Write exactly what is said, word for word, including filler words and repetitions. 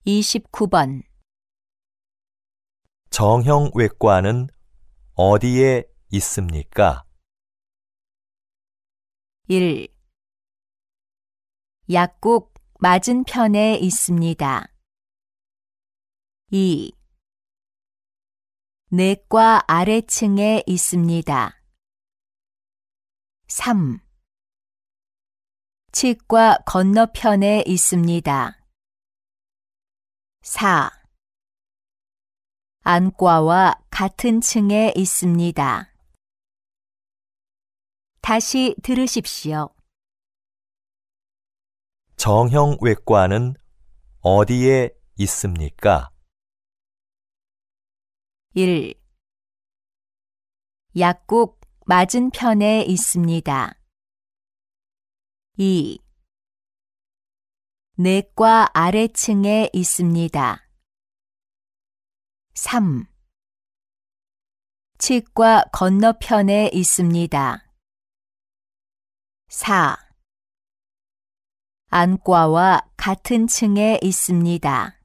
이십구 번 정형외과는 어디에 있습니까? 일. 약국 맞은편에 있습니다. 이. 내과 아래층에 있습니다. 삼. 치과 건너편에 있습니다. 사. 안과와 같은 층에 있습니다. 다시 들으십시오. 정형외과는 어디에 있습니까? 일. 약국 맞은편에 있습니다. 이. 내과 아래층에 있습니다. 삼. 치과 건너편에 있습니다. 사. 안과와 같은 층에 있습니다.